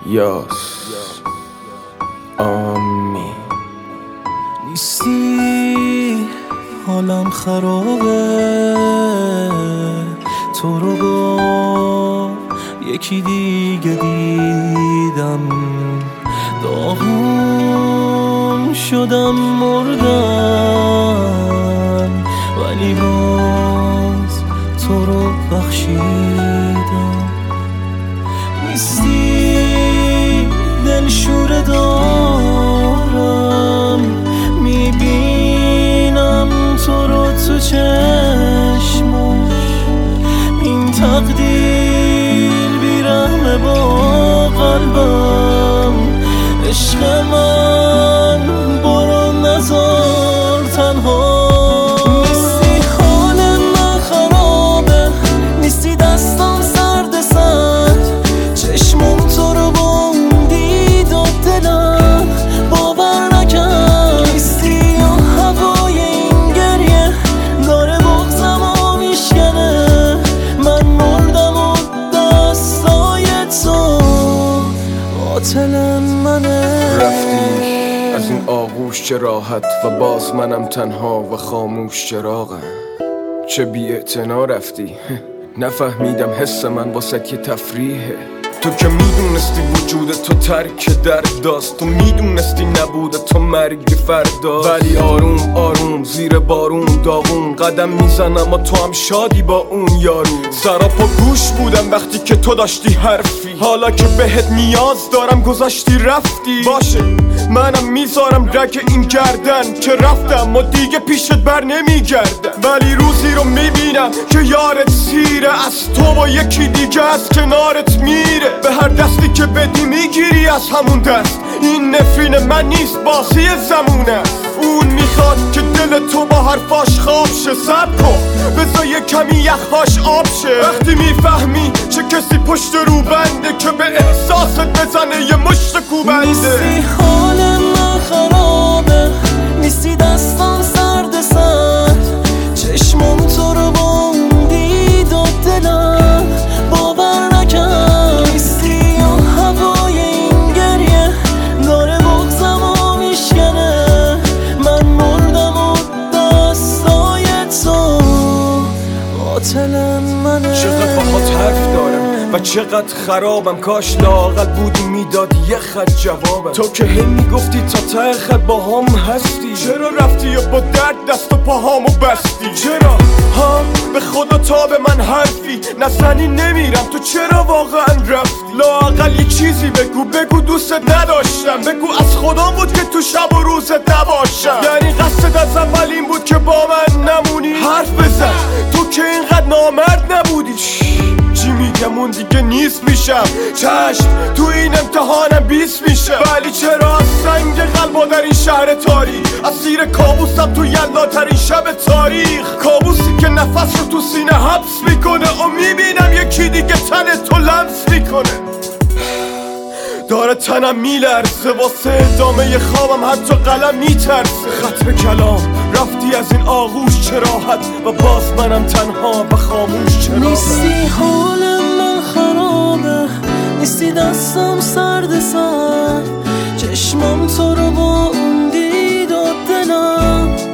یاس آمی نیستی حالم خرابه، تو رو با یکی دیگه دیدم، داغون شدم مردم، ولی باز تو رو بخشیدم. نیستی دلشوره دارم، میبینم تو رو تو چشماش، این تقدیر بیرحمه با قلبم. عشق من برو نذار تنها. نیستی حال من خرابه، نیستی دستم سرد سرد، چشمم تو رو بندید و دلم باور نکرد. نیستی و هوای این گریه داره بغزم و میشکنه، من مردم و دستای تو قاتل منه. رفتی از این آغوش چه راحت و باز منم تنها و خاموش چراغم. چه بی‌اعتنا رفتی نفهمیدم حس من واسه یه تفریحه. تو که میدونستی وجود تو ترک درد داست، تو میدونستی نبوده تو مرگ فردا، ولی آروم آروم زیر بارون داغون قدم میزنم و تو هم شادی با اون یارو. سراپا گوش بودم وقتی که تو داشتی حرفی، حالا که بهت نیاز دارم گذاشتی رفتی. باشه منم میذارم رگ این گردن که رفتم و دیگه پیشت بر نمیگردم، ولی روزی رو میبینم که یارت سیره، از تو با یکی دیگه از کنارت میره. به هر دستی که بدی میگیری از همون دست، این نفرین من نیست بازی زمونه. اون میخواد که دل تو با حرفاش خواب شه. صبر کن بذار یه کمی یخهاش آب شه. وقتی میفهمی چه کسی پشت رو بنده که به احساست بزنه یه مشت کوبنده. نیستی حال من خرابه، نیستی دستم سرد سرد، چشمم تو رو بندید و دلم باور نکرد. نیستی و هوای این گریه داره بغزم و میشکنه، من مردم و دستای تو قاتل منه. چقدر باهات حرف دارم و چقدر خرابم، کاش لااقل بودی میدادی یه خط جوابم. تو که هی میگفتی تا ته خط با هم هستی، چرا رفتی و با درد دست و پاهامو بستی؟ چرا ها به خدا تا به من حرفی نزنی نمیرم، تو چرا واقعا رفتی؟ لااقل یه چیزی بگو دوستت نداشتم، بگو از خودم بود که تو شب و روزت نباشم. یعنی قصد از اول این بود که با من نمونی؟ حرف بزن تو که اینقدر نامرد نبودی. چی میگم اون دیگه نیست میشم، چشم تو این امتحانم 20 میشه، ولی چرا از سنگ قلبا در این شهر تاریک، اسیر کابوسم تو یلاترین شب تاریخ. کابوسی که نفس رو تو سینه حبس میکنه و میبینم یکی دیگه تن تو لمس میکنه. داره تنم میلرزه واسه ادامه خوابم، حتی قلم میترسه. ختم کلام رفتی از این آغوش چه راحت و باز منم تنها و خاموش چراغم. نیستی حال من خرابه، نیستی دستم سرد سرد، چشمم تو رو بندید و دلم